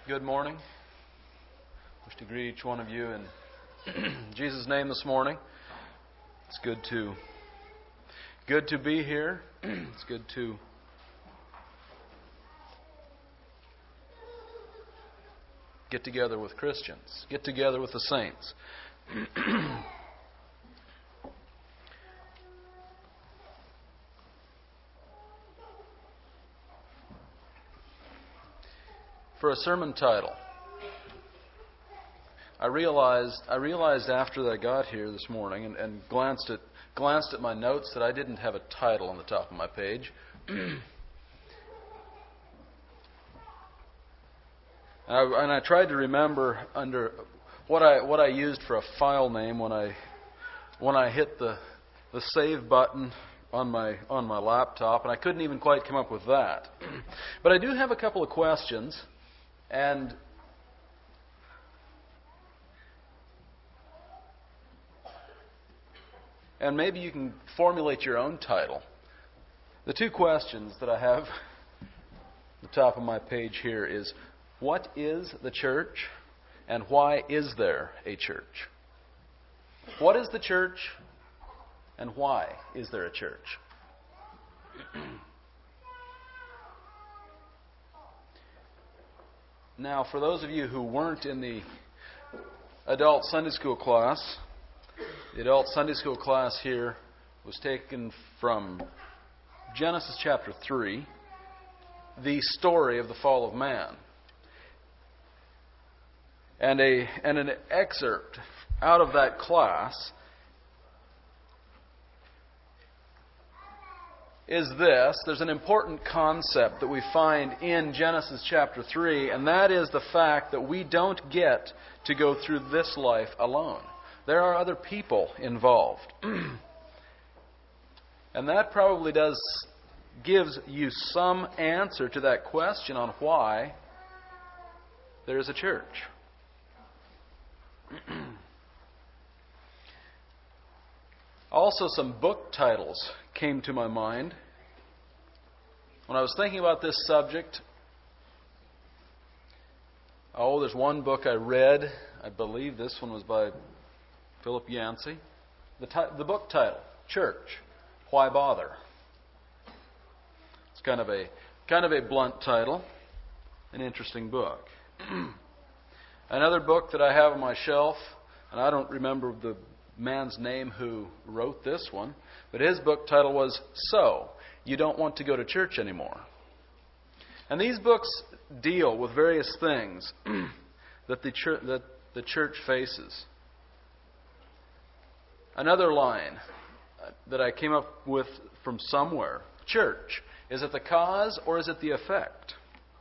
Good morning. Wish to greet each one of you in Jesus' name this morning. It's good to be here. It's good to get together with Christians, get together with the saints. For a sermon title, I realized after I got here this morning and glanced at my notes that I didn't have a title on the top of my page. And I tried to remember under what I used for a file name when I hit the save button on my laptop, and I couldn't even quite come up with that. But I do have a couple of questions. And maybe you can formulate your own title. The two questions that I have at the top of my page here is, what is the church and why is there a church? What is the church and why is there a church? Now, for those of you who weren't in the adult Sunday school class, the adult Sunday school class here was taken from Genesis chapter 3, the story of the fall of man. And an excerpt out of that class is this. There's an important concept that we find in Genesis chapter 3, and that is the fact that we don't get to go through this life alone. There are other people involved. And that probably gives you some answer to that question on why there is a church. Also, some book titles came to my mind when I was thinking about this subject. There's one book I read. I believe this one was by Philip Yancey. The book title, Church, Why Bother? It's kind of a blunt title, an interesting book. Another book that I have on my shelf, and I don't remember the man's name who wrote this one, but his book title was So, You Don't Want to Go to Church Anymore. And these books deal with various things that the church faces. Another line that I came up with from somewhere, church, is it the cause or is it the effect?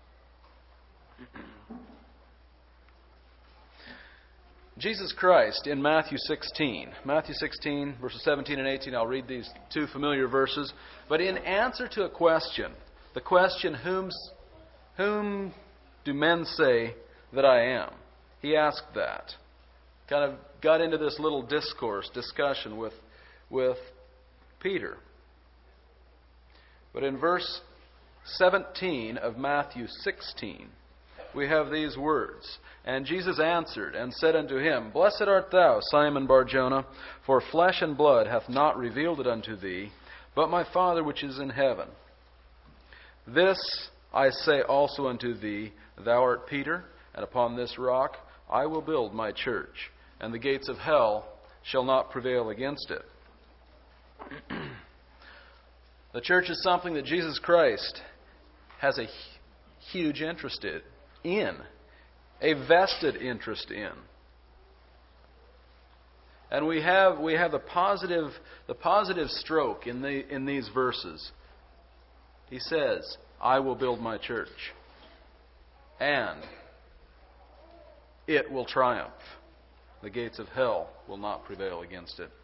Jesus Christ in Matthew 16, verses 17 and 18, I'll read these two familiar verses. But in answer to a question, the question, whom do men say that I am? He asked that. Kind of got into this little discussion with Peter. But in verse 17 of Matthew 16, we have these words. And Jesus answered and said unto him, Blessed art thou, Simon Bar-Jonah, for flesh and blood hath not revealed it unto thee, but my Father which is in heaven. This I say also unto thee, Thou art Peter, and upon this rock I will build my church, and the gates of hell shall not prevail against it. The church is something that Jesus Christ has a huge interest in, a vested interest in. And we have the positive stroke in these verses. He says, I will build my church, and it will triumph. The gates of hell will not prevail against it.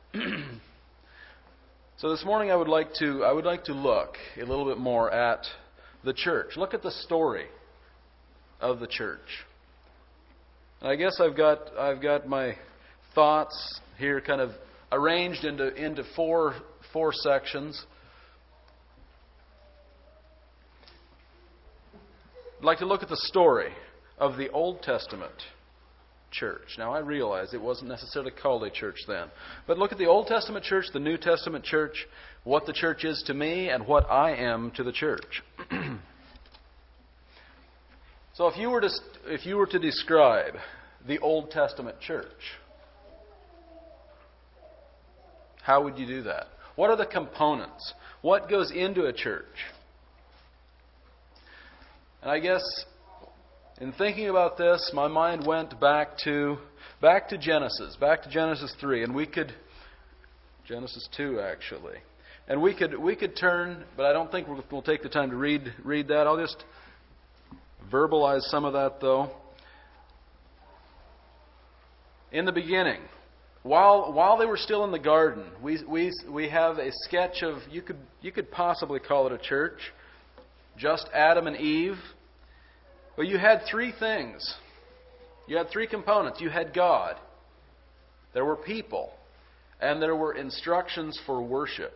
So this morning I would like to look a little bit more at the church. Look at the story of the church. And I guess I've got my thoughts here kind of arranged into four sections. I'd like to look at the story of the Old Testament church. Now, I realize it wasn't necessarily called a church then. But look at the Old Testament church, the New Testament church, what the church is to me, and what I am to the church. So if you were to describe the Old Testament church, how would you do that? What are the components? What goes into a church? And I guess in thinking about this, my mind went back to Genesis 3, and Genesis 2 actually, and we could turn, but I don't think we'll take the time to read that. I'll just verbalize some of that though. In the beginning, while they were still in the garden, we have a sketch of, you could possibly call it a church, just Adam and Eve. But you had three things. You had three components. You had God. There were people. And there were instructions for worship.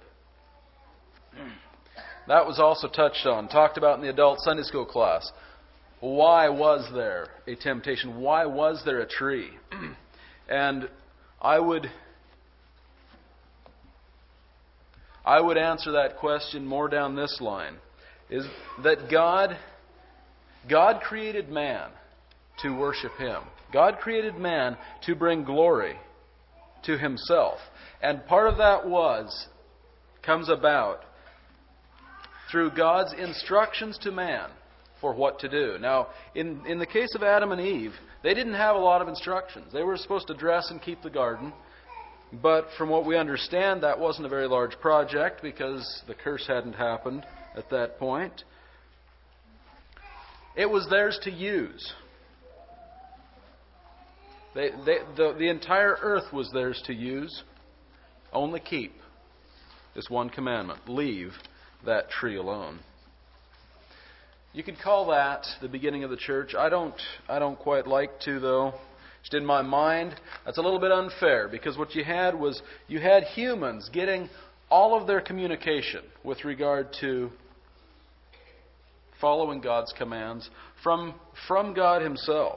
That was also touched on, talked about in the adult Sunday school class. Why was there a temptation? Why was there a tree? And I would answer that question more down this line, is that God created man to worship Him. God created man to bring glory to Himself. And part of that comes about through God's instructions to man for what to do. Now, in the case of Adam and Eve, they didn't have a lot of instructions. They were supposed to dress and keep the garden. But from what we understand, that wasn't a very large project because the curse hadn't happened at that point. It was theirs to use. The entire earth was theirs to use. Only keep this one commandment. Leave that tree alone. You could call that the beginning of the church. I don't quite like to, though. Just in my mind, that's a little bit unfair, because what you had was humans getting all of their communication with regard to following God's commands from God Himself.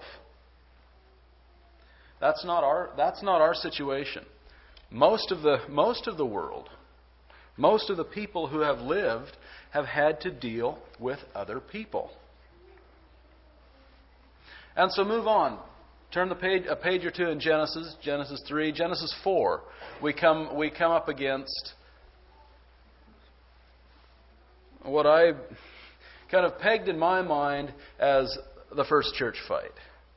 That's not our situation. Most of the world, most of the people who have lived have had to deal with other people. And so move on. Turn a page or two in Genesis 3, Genesis 4. We come up against what I kind of pegged in my mind as the first church fight.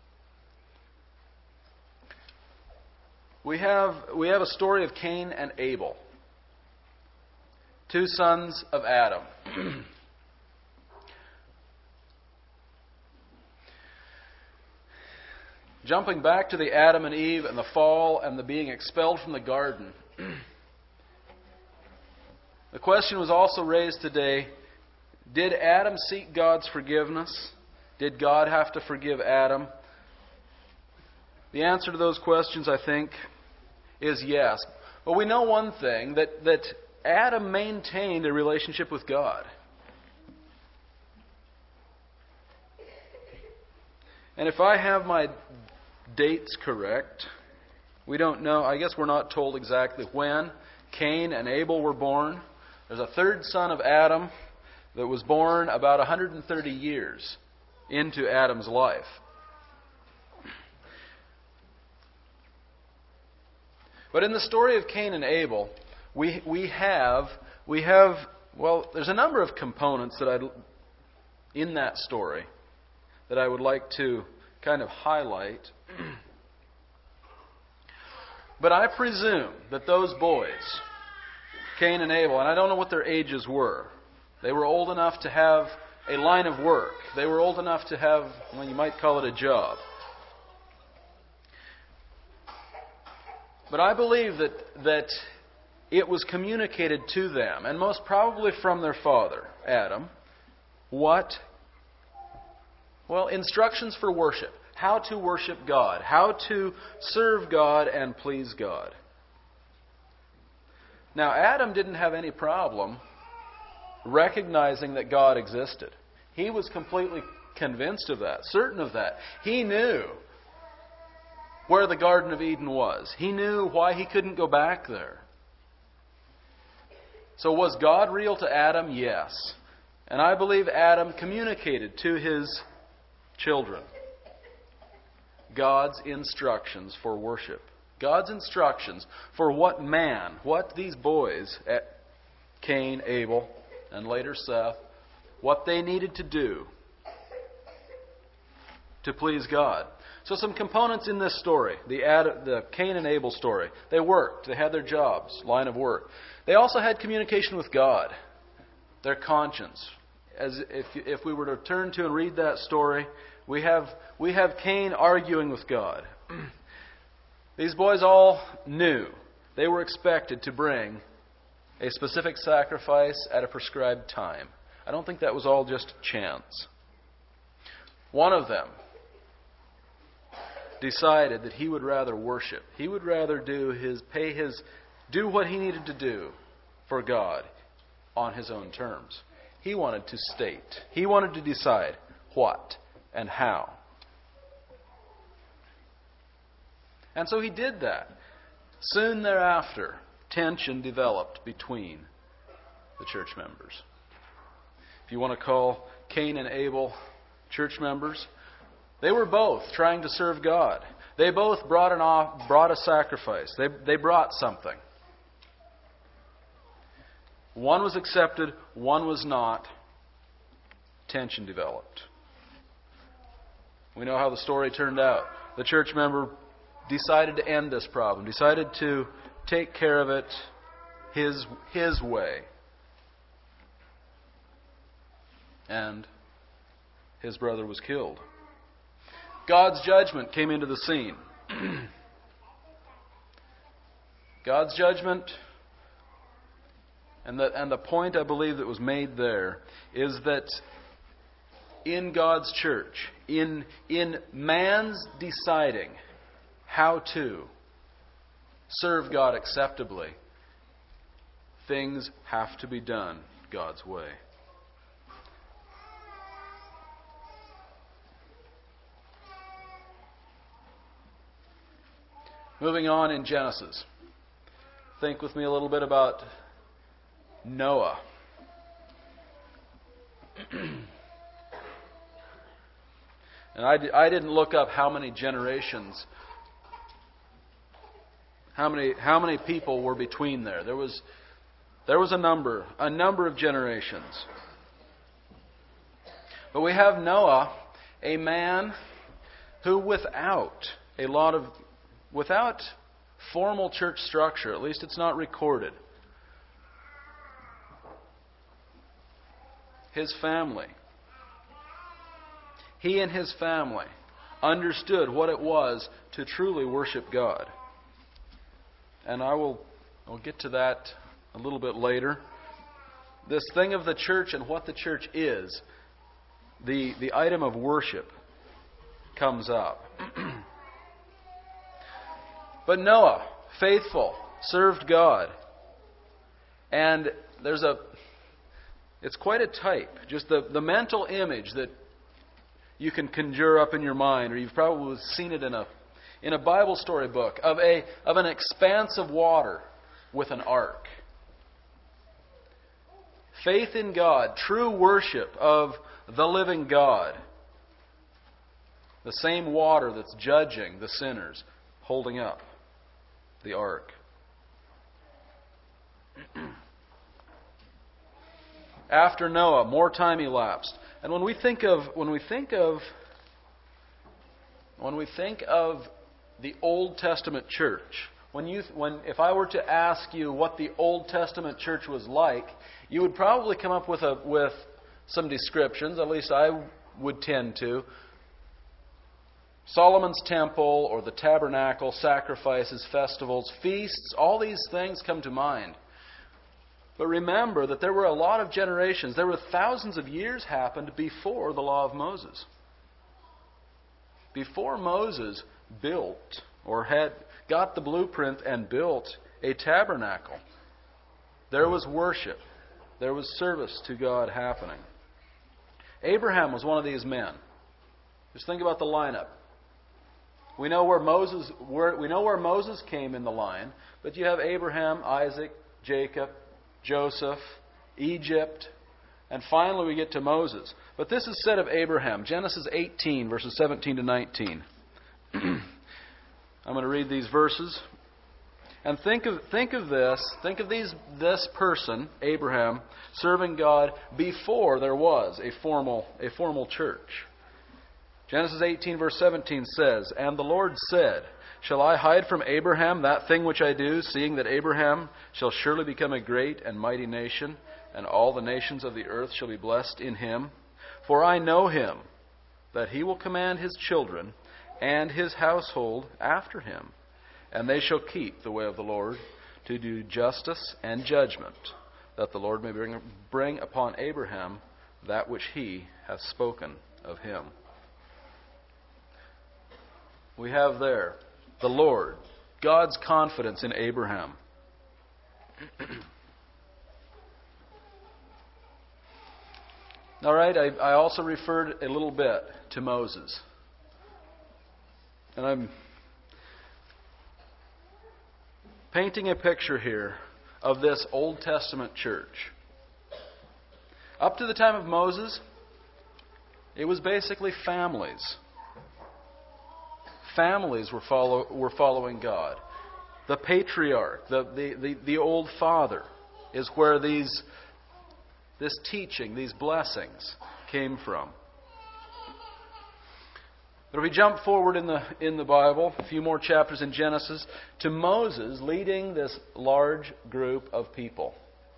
We have a story of Cain and Abel, two sons of Adam. Jumping back to the Adam and Eve and the fall and the being expelled from the garden, the question was also raised today, did Adam seek God's forgiveness? Did God have to forgive Adam? The answer to those questions, I think, is yes. But we know one thing, that Adam maintained a relationship with God. And if I have my dates correct, we don't know, I guess we're not told exactly when Cain and Abel were born. There's a third son of Adam that was born about 130 years into Adam's life. But in the story of Cain and Abel, we have there's a number of components in that story that I would like to kind of highlight. But I presume that those boys, Cain and Abel, and I don't know what their ages were. They were old enough to have a line of work. They were old enough to have, well, you might call it a job. But I believe that it was communicated to them, and most probably from their father, Adam, instructions for worship. How to worship God. How to serve God and please God. Now, Adam didn't have any problem recognizing that God existed. He was completely convinced of that, certain of that. He knew where the Garden of Eden was. He knew why he couldn't go back there. So was God real to Adam? Yes. And I believe Adam communicated to his children God's instructions for worship. God's instructions for what these boys, Cain, Abel, and later Seth, what they needed to do to please God. So some components in this story, the Cain and Abel story. They worked. They had their jobs, line of work. They also had communication with God, their conscience. As if we were to turn to and read that story, we have Cain arguing with God. These boys all knew they were expected to bring a specific sacrifice at a prescribed time. I don't think that was all just chance. One of them decided that he would rather worship. He would rather do what he needed to do for God on his own terms. He wanted to state. He wanted to decide what and how. And so he did that. Soon thereafter, tension developed between the church members. If you want to call Cain and Abel church members, they were both trying to serve God. They both brought a sacrifice. They brought something. One was accepted, one was not. Tension developed. We know how the story turned out. The church member decided to end this problem, decided to take care of it his way. And his brother was killed. God's judgment came into the scene. God's judgment, and the point I believe that was made there is that in God's church, in man's deciding how to serve God acceptably, things have to be done God's way. Moving on in Genesis. Think with me a little bit about Noah. And I didn't look up how many generations, how many people were between there. There was a number of generations. But we have Noah, a man who without formal church structure, at least it's not recorded, he and his family understood what it was to truly worship God. And I'll get to that a little bit later. This thing of the church and what the church is, the item of worship comes up. But Noah, faithful, served God. And it's quite a type, just the mental image that you can conjure up in your mind, or you've probably seen it in a Bible story book, of an expanse of water with an ark. Faith in God, true worship of the living God. The same water that's judging the sinners, holding up the ark. After Noah, more time elapsed. And when we think of the Old Testament church, if I were to ask you what the Old Testament church was like, you would probably come up with some descriptions, at least I would tend to. Solomon's temple or the tabernacle, sacrifices, festivals, feasts, all these things come to mind. But remember that there were a lot of generations, there were thousands of years happened before the law of Moses. Before Moses built or had got the blueprint and built a tabernacle, there was worship. There was service to God happening. Abraham was one of these men. Just think about the lineup. We know where Moses came in the line, but you have Abraham, Isaac, Jacob, Joseph, Egypt, and finally we get to Moses. But this is said of Abraham, Genesis 18, verses 17 to 19. I'm going to read these verses. And think of this person, Abraham, serving God before there was a formal church. Genesis 18 verse 17 says, "And the Lord said, Shall I hide from Abraham that thing which I do, seeing that Abraham shall surely become a great and mighty nation, and all the nations of the earth shall be blessed in him? For I know him, that he will command his children and his household after him, and they shall keep the way of the Lord, to do justice and judgment, that the Lord may bring upon Abraham that which he hath spoken of him." We have there the Lord, God's confidence in Abraham. All right, I also referred a little bit to Moses. And I'm painting a picture here of this Old Testament church. Up to the time of Moses, it was basically families. Families were following God. The patriarch, the old father, is where this teaching, these blessings came from. But if we jump forward in the Bible, a few more chapters in Genesis, to Moses leading this large group of people.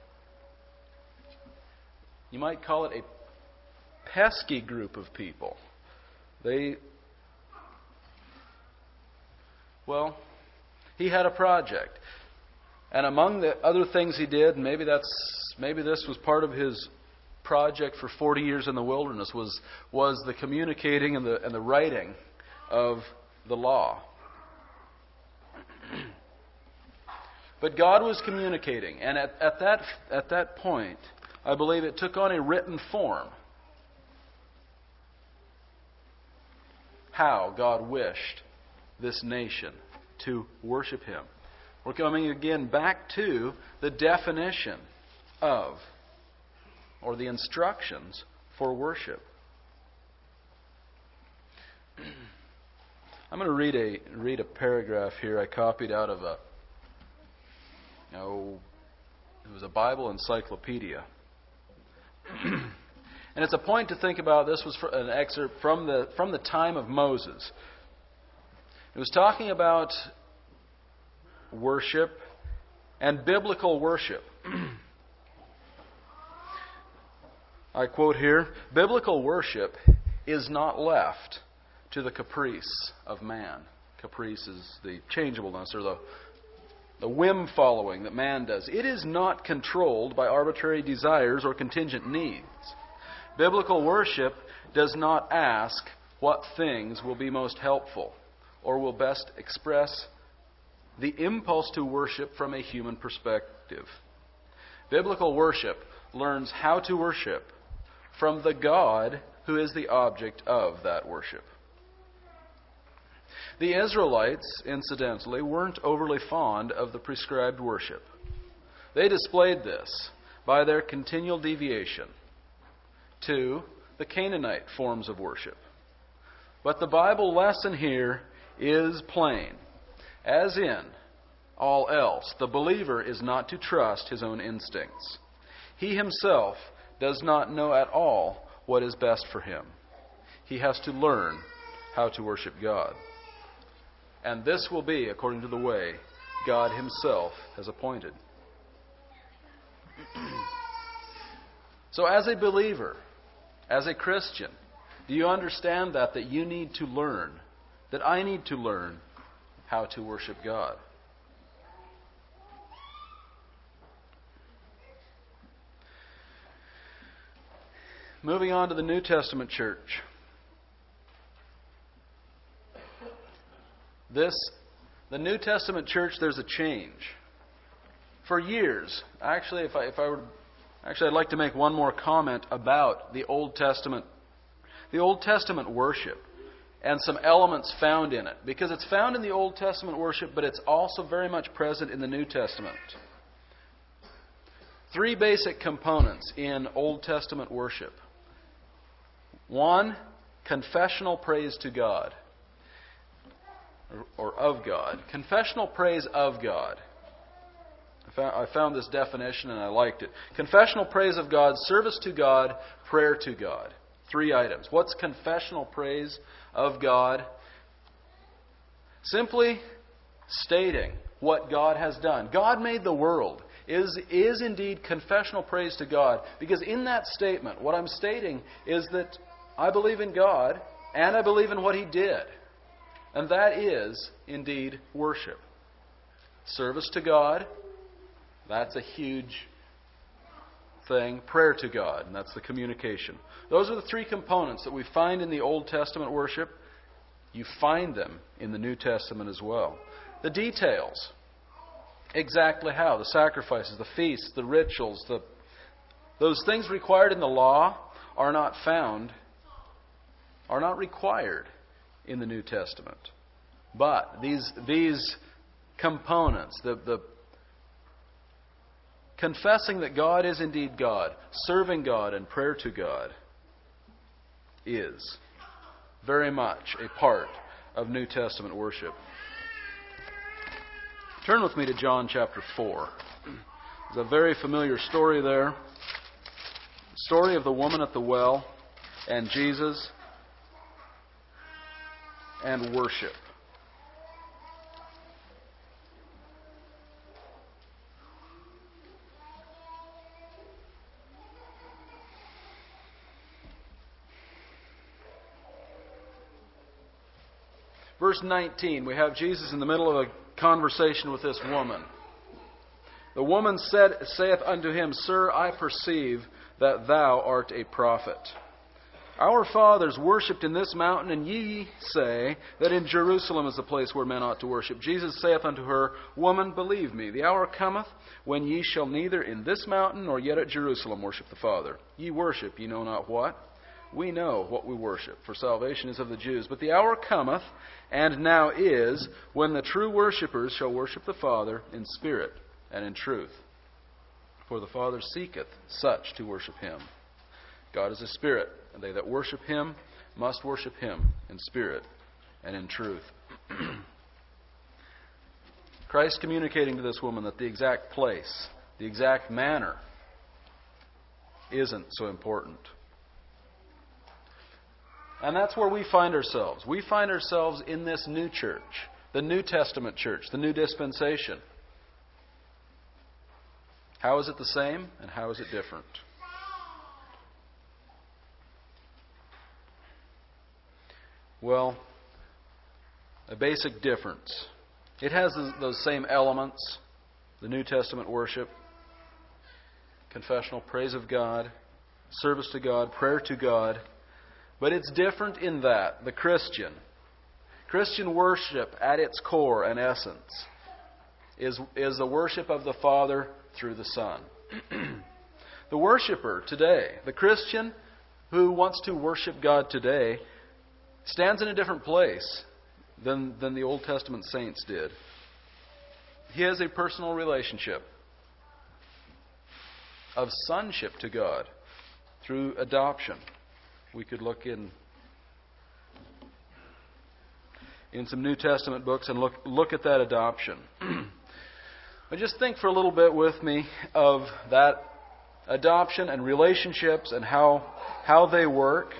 You might call it a pesky group of people. He had a project. And among the other things he did, maybe this was part of his project for 40 years in the wilderness, was the communicating and the writing of the law. But God was communicating, and at that point, I believe it took on a written form how God wished this nation to worship Him. We're coming again back to the definition of, or the instructions for worship. I'm going to read a paragraph here I copied out of it was a Bible encyclopedia. And it's a point to think about. This was an excerpt from the time of Moses. It was talking about worship and biblical worship. I quote here, "Biblical worship is not left to the caprice of man." Caprice is the changeableness or the whim following that man does. "It is not controlled by arbitrary desires or contingent needs. Biblical worship does not ask what things will be most helpful or will best express the impulse to worship from a human perspective. Biblical worship learns how to worship from the God who is the object of that worship." The Israelites, incidentally, weren't overly fond of the prescribed worship. They displayed this by their continual deviation to the Canaanite forms of worship. But the Bible lesson here is plain. As in all else, the believer is not to trust his own instincts. He himself does not know at all what is best for him. He has to learn how to worship God. And this will be according to the way God Himself has appointed. So as a believer, as a Christian, do you understand that you need to learn, that I need to learn how to worship God? Moving on to the New Testament church. The New Testament church, there's a change. For years, actually, I'd like to make one more comment about the Old Testament. The Old Testament worship and some elements found in it. Because it's found in the Old Testament worship, but it's also very much present in the New Testament. Three basic components in Old Testament worship. One, confessional praise to God, or of God. Confessional praise of God. I found this definition and I liked it. Confessional praise of God, service to God, prayer to God. Three items. What's confessional praise of God? Simply stating what God has done. God made the world is indeed confessional praise to God, because in that statement, what I'm stating is that I believe in God and I believe in what He did. And that is indeed worship. Service to God, that's a huge thing. Prayer to God, and that's the communication. Those are the three components that we find in the Old Testament worship. You find them in the New Testament as well. The details, exactly how, the sacrifices, the feasts, the rituals, those things required in the law are not required in the New Testament. But these components, the confessing that God is indeed God, serving God and prayer to God, is very much a part of New Testament worship. Turn with me to John chapter 4. There's a very familiar story there. The story of the woman at the well and Jesus and worship. Verse 19, we have Jesus in the middle of a conversation with this woman. The woman saith unto him, Sir, I perceive that thou art a prophet. Our fathers worshipped in this mountain, and ye say that in Jerusalem is the place where men ought to worship. Jesus saith unto her, Woman, believe me, the hour cometh when ye shall neither in this mountain nor yet at Jerusalem worship the Father. Ye worship, ye know not what. We know what we worship, for salvation is of the Jews. But the hour cometh, and now is, when the true worshippers shall worship the Father in spirit and in truth. For the Father seeketh such to worship Him. God is a spirit, and they that worship Him must worship Him in spirit and in truth. Christ communicating to this woman that the exact place, the exact manner, isn't so important. And that's where we find ourselves. We find ourselves in this new church, the New Testament church, the new dispensation. How is it the same and how is it different? Well, a basic difference. It has those same elements, the New Testament worship, confessional praise of God, service to God, prayer to God. But it's different in that the Christian worship at its core and essence is the worship of the Father through the Son. The worshiper today, the Christian who wants to worship God today, stands in a different place than the Old Testament saints did. He has a personal relationship of sonship to God through adoption. We could look in some New Testament books and look at that adoption. But just think for a little bit with me of that adoption and relationships and how they work.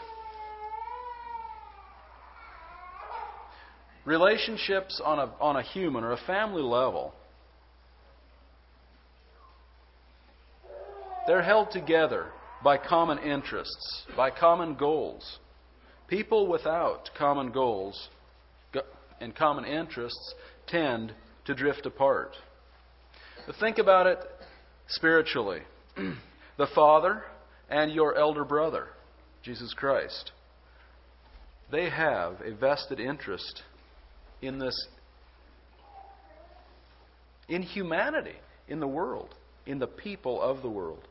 Relationships on a human or a family level, they're held together by common interests, by common goals. People without common goals and common interests tend to drift apart. But think about it spiritually. The Father and your elder brother, Jesus Christ, they have a vested interest in this, in humanity, in the world, in the people of the world.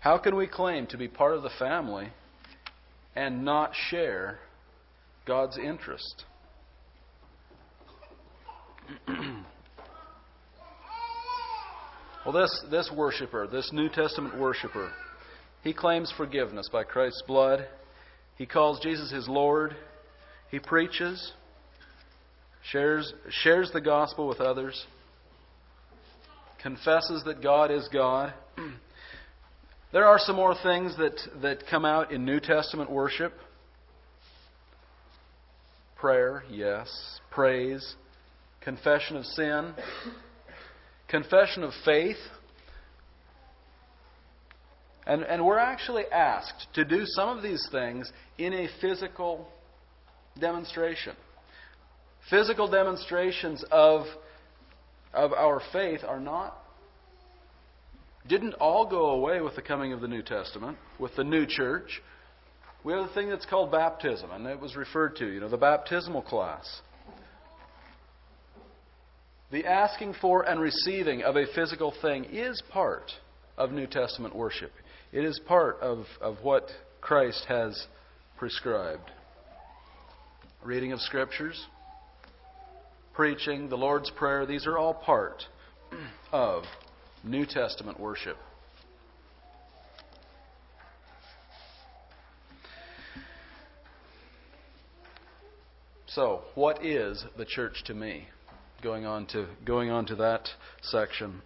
How can we claim to be part of the family and not share God's interest? Well, this worshiper, this New Testament worshiper, he claims forgiveness by Christ's blood. He calls Jesus his Lord. He preaches, shares the gospel with others, confesses that God is God. There are some more things that come out in New Testament worship. Prayer, yes. Praise. Confession of sin. Confession of faith. And we're actually asked to do some of these things in a physical demonstration. Physical demonstrations of our faith didn't all go away with the coming of the New Testament, with the new church. We have a thing that's called baptism, and it was referred to, the baptismal class. The asking for and receiving of a physical thing is part of New Testament worship. It is part of what Christ has prescribed. Reading of Scriptures, preaching, the Lord's Prayer, these are all part of New Testament worship. So, what is the church to me? Going on to that section.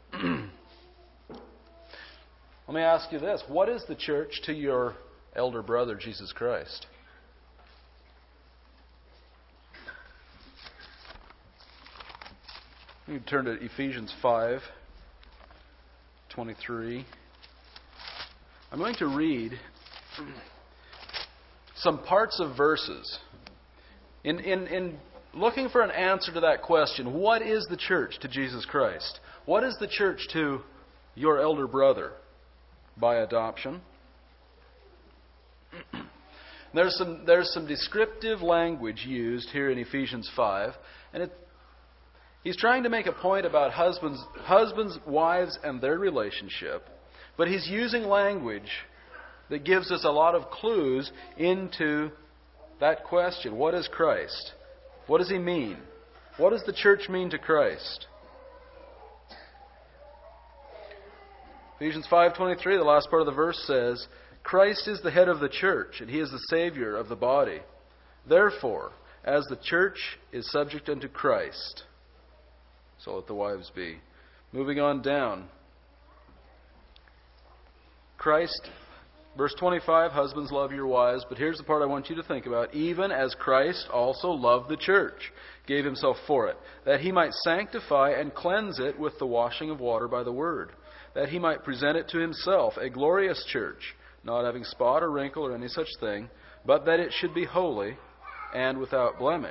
Let me ask you this. What is the church to your elder brother, Jesus Christ? You turn to Ephesians 5:23. I'm going to read some parts of verses. In looking for an answer to that question, what is the church to Jesus Christ? What is the church to your elder brother by adoption? There's some descriptive language used here in Ephesians 5, and he's trying to make a point about husbands, wives, and their relationship, but he's using language that gives us a lot of clues into that question. What is Christ? What does he mean? What does the church mean to Christ? Ephesians 5:23, the last part of the verse says, Christ is the head of the church, and he is the Savior of the body. Therefore, as the church is subject unto Christ, so let the wives be. Moving on down. Christ, verse 25, husbands, love your wives. But here's the part I want you to think about. Even as Christ also loved the church, gave himself for it, that he might sanctify and cleanse it with the washing of water by the word, that he might present it to himself a glorious church, not having spot or wrinkle or any such thing, but that it should be holy and without blemish.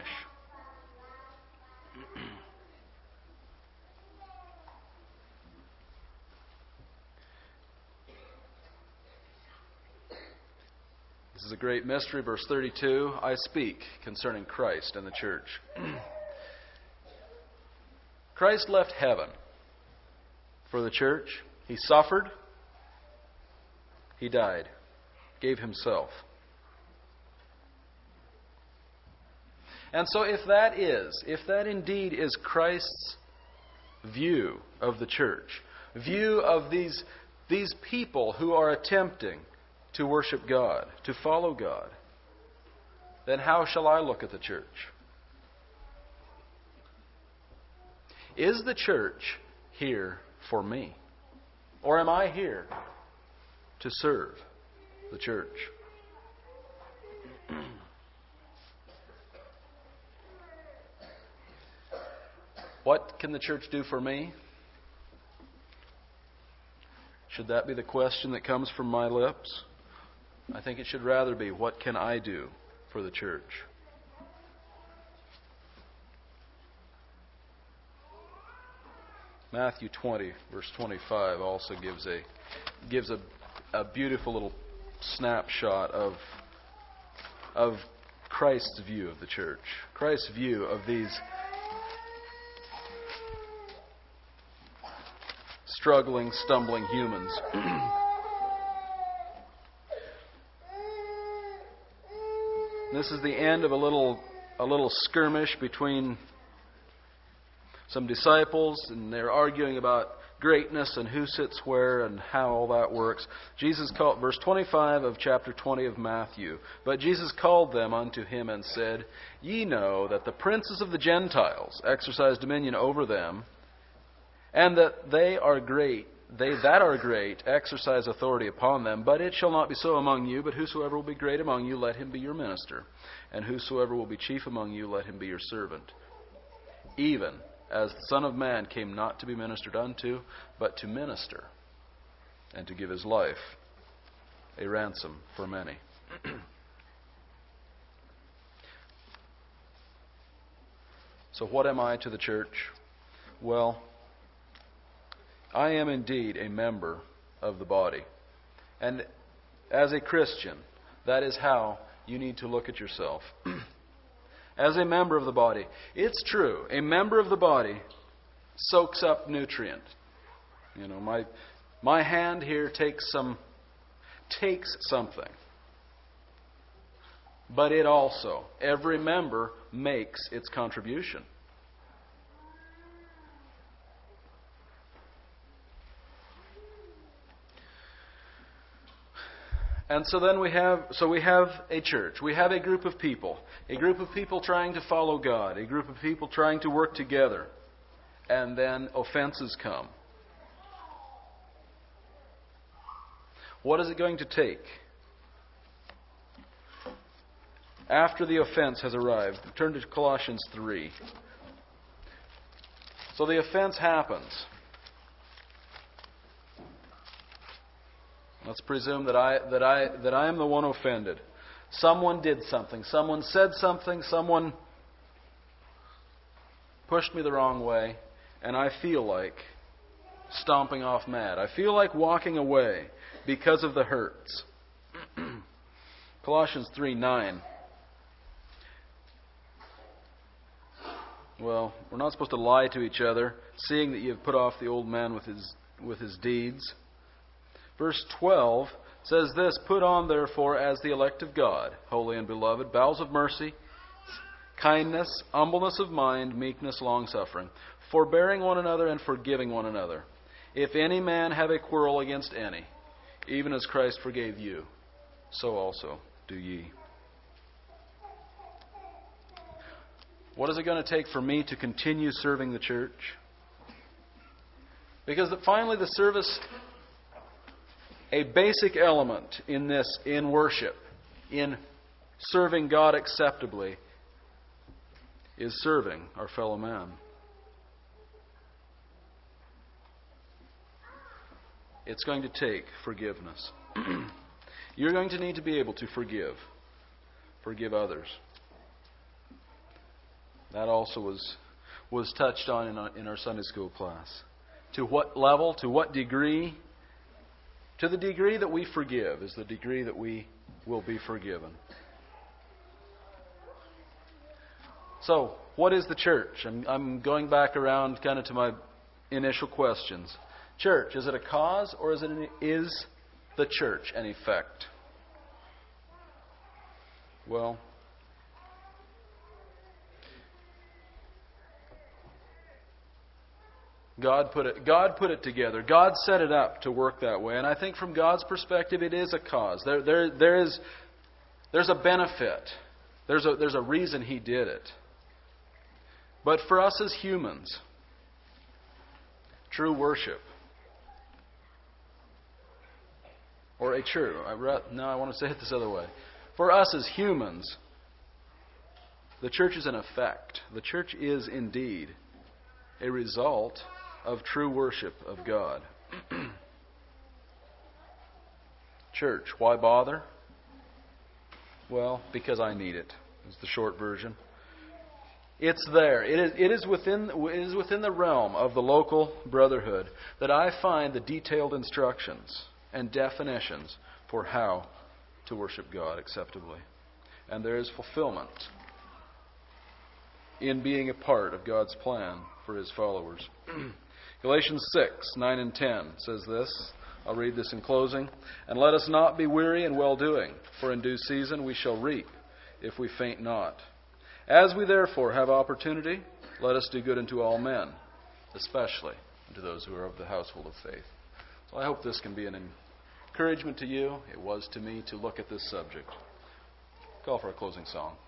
This is a great mystery. Verse 32, I speak concerning Christ and the church. Christ left heaven for the church. He suffered. He died. Gave himself. And so if that indeed is Christ's view of the church, view of these people who are attempting to worship God, to follow God, then how shall I look at the church? Is the church here for me? Or am I here to serve the church? What can the church do for me? Should that be the question that comes from my lips? I think it should rather be, what can I do for the church? Matthew 20, verse 25, also gives a beautiful little snapshot of Christ's view of the church. Christ's view of these struggling, stumbling humans. This is the end of a little skirmish between some disciples, and they're arguing about greatness and who sits where and how all that works. Jesus called, verse 25 of chapter 20 of Matthew, "But Jesus called them unto him and said, Ye know that the princes of the Gentiles exercise dominion over them, and that they that are great exercise authority upon them. But it shall not be so among you, but whosoever will be great among you, let him be your minister. And whosoever will be chief among you, let him be your servant. Even as the Son of Man came not to be ministered unto, but to minister, and to give his life a ransom for many." So what am I to the church? Well, I am indeed a member of the body. And as a Christian, that is how you need to look at yourself. As a member of the body, it's true, a member of the body soaks up nutrient. You know, my hand here takes something. But it also, every member makes its contribution. And so then we have a church. We have a group of people trying to follow God, a group of people trying to work together. And then offenses come. What is it going to take? After the offense has arrived, turn to Colossians 3. So the offense happens. Let's presume that I am the one offended. Someone did something. Someone said something. Someone pushed me the wrong way, and I feel like stomping off mad. I feel like walking away because of the hurts. Colossians 3:9. Well, we're not supposed to lie to each other, seeing that you have put off the old man with his deeds. Verse 12 says this, "Put on therefore as the elect of God, holy and beloved, bowels of mercy, kindness, humbleness of mind, meekness, long-suffering, forbearing one another and forgiving one another. If any man have a quarrel against any, even as Christ forgave you, so also do ye." What is it going to take for me to continue serving the church? Because finally the service, a basic element in worship, in serving God acceptably, is serving our fellow man. It's going to take forgiveness. You're going to need to be able to forgive others. That also was touched on in our Sunday school class. To what level, to what degree? To the degree that we forgive is the degree that we will be forgiven. So, what is the church? I'm going back around kind of to my initial questions. Church, is it a cause or is the church an effect? Well, God put it together. God set it up to work that way. And I think from God's perspective, it is a cause. There's a benefit. There's a reason He did it. But for us as humans, true worship, I want to say it this other way. For us as humans, the church is an effect. The church is indeed a result of true worship of God. Church, why bother? Well, because I need it, is the short version. It's there. It is within the realm of the local brotherhood that I find the detailed instructions and definitions for how to worship God acceptably. And there is fulfillment in being a part of God's plan for His followers. Galatians 6:9 and 10 says this. I'll read this in closing. "And let us not be weary in well-doing, for in due season we shall reap, if we faint not. As we therefore have opportunity, let us do good unto all men, especially unto those who are of the household of faith. So I hope this can be an encouragement to you. It was to me to look at this subject. Call for a closing song.